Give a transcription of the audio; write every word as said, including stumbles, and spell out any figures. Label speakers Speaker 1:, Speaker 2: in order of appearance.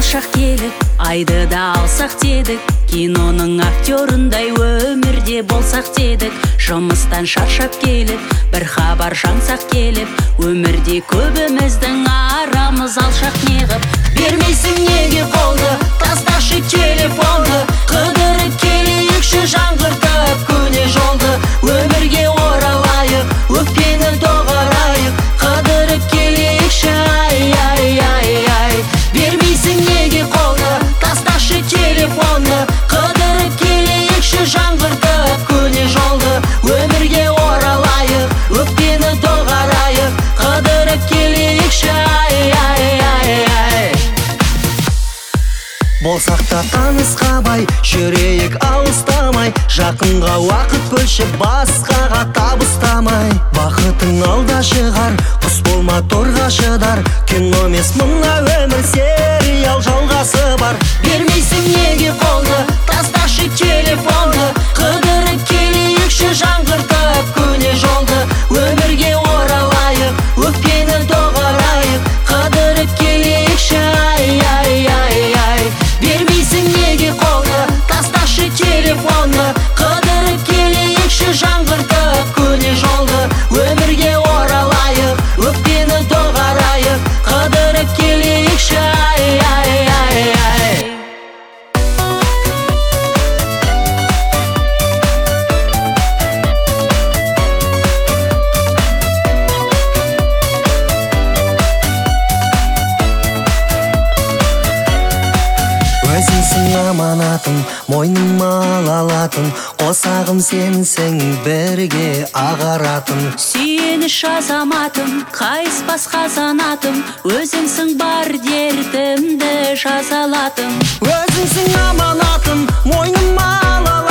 Speaker 1: шақ келіп, айды да алсақ дедік. Киноның актерындай өмірде болсақ дедік. Жұмыстан шаршап келіп, бір хабар жаңсақ келіп, өмірде көбіміздің арамыз алшақ неғып. Бермейсің неге қолды, тасташы телефонды, қыдырып келейікші жаңғыртып көне жолды. Өмірге оралайық, өкпені доғарайық, қыдырып келейікші, ай, ай, ай, ай. Бермейсің неге қолды, тасташы телефонды, қыдырып келейікші жаңғыртып көне жолды. Өмірге оралайық, өкпені доғарайық, қыдырып келейікші, ай, ай, ай, ай.
Speaker 2: Болсақ та танысқа бай, жүрейік алыстамай, жақынға уақыт бөлшіп басқаға табыстамай. Бақытың алда шығар, құс болма торға шыдар, кино емес мына өмір, сериал жалғасы бар.
Speaker 1: Бермейсің неге қолды, тасташы телефонды, қыдырып келейікші жаңғыртып көне жолды. Өмірге оралайық, өкпені доғарайық, қыдырып келейікші, ай, ай, ай, ай. Бермейсің неге қолды, тасташы телефонды, қыдырып келейікші жаңғыртып көне жолды. Өмірге оралайық, өкпені доғарайық, қыдырып келейікші, ай, ай, ай, ай.
Speaker 2: Өзіңсің аманатым, мойныма алатын, қосағым сенсің, бірге ағаратын.
Speaker 1: Сүйеніш азаматым, қайыспас қазанатым, өзіңсің бар дертімді жазалатым.
Speaker 2: Өзіңсің аманатым, мойныма алатын,